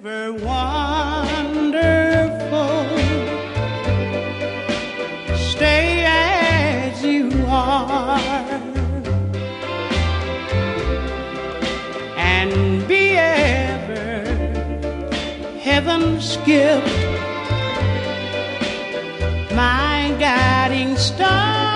ever wonderful. Stay as you are and be ever heaven's gift, my guiding star.